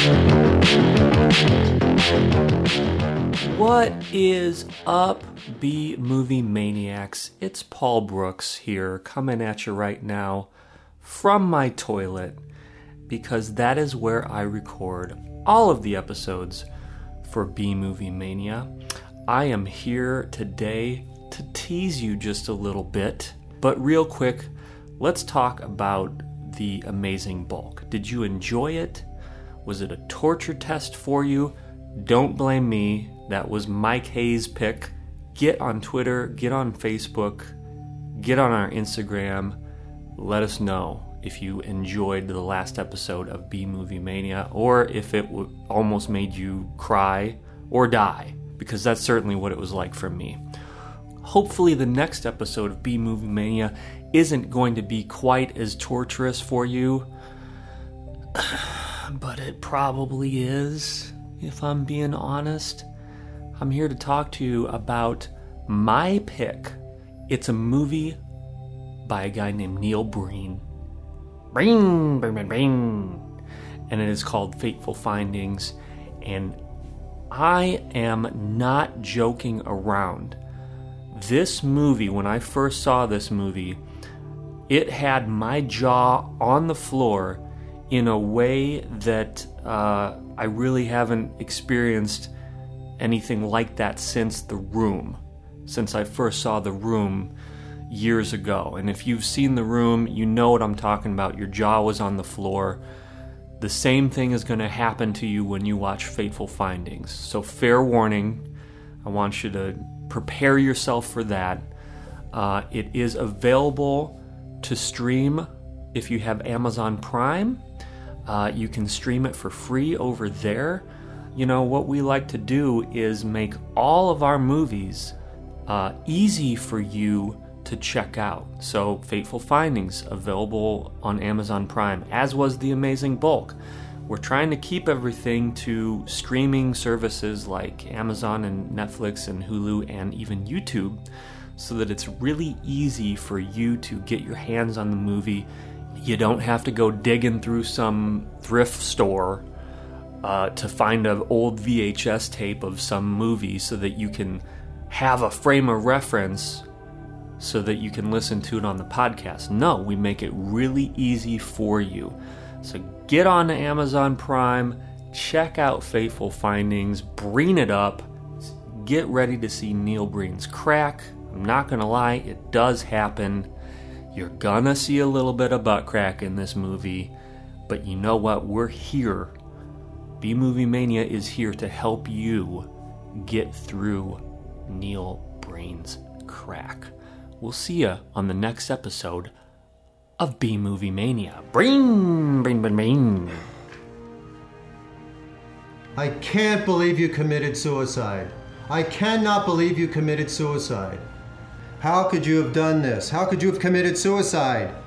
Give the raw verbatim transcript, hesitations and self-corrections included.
What is up, B-Movie Maniacs? It's Paul Brooks here, coming at you right now from my toilet, because that is where I record all of the episodes for B-Movie Mania. I am here today to tease you just a little bit, but real quick, let's talk about The Amazing Bulk. Did you enjoy it? Was it a torture test for you? Don't blame me. That was Mike Hayes' pick. Get on Twitter, get on Facebook, get on our Instagram. Let us know if you enjoyed the last episode of B-Movie Mania, or if it w- almost made you cry or die, because that's certainly what it was like for me. Hopefully the next episode of B-Movie Mania isn't going to be quite as torturous for you, but it probably is, if I'm being honest. I'm here to talk to you about my pick. It's a movie by a guy named Neil Breen. Breen, Breen, Breen. And it is called Fateful Findings. And I am not joking around. This movie, when I first saw this movie, it had my jaw on the floor in a way that uh, I really haven't experienced anything like that since The Room, since I first saw The Room years ago. And if you've seen The Room, you know what I'm talking about. Your jaw was on the floor. The same thing is going to happen to you when you watch Fateful Findings. So fair warning, I want you to prepare yourself for that. Uh, it is available to stream if you have Amazon Prime. Uh, you can stream it for free over there. You know, what we like to do is make all of our movies uh, easy for you to check out. So, Fateful Findings, available on Amazon Prime, as was The Amazing Bulk. We're trying to keep everything to streaming services like Amazon and Netflix and Hulu and even YouTube, so that it's really easy for you to get your hands on the movie. You don't have to go digging through some thrift store Uh, to find an old V H S tape of some movie so that you can have a frame of reference so that you can listen to it on the podcast. No, we make it really easy for you. So get on to Amazon Prime, check out Fateful Findings, Breen it up, get ready to see Neil Breen's crack. I'm not going to lie, it does happen. You're gonna see a little bit of butt crack in this movie, but you know what? We're here. B-Movie Mania is here to help you get through Neil Breen's crack. We'll see you on the next episode of B-Movie Mania. Breen, Breen, Breen, Breen. I can't believe you committed suicide. I cannot believe you committed suicide. How could you have done this? How could you have committed suicide?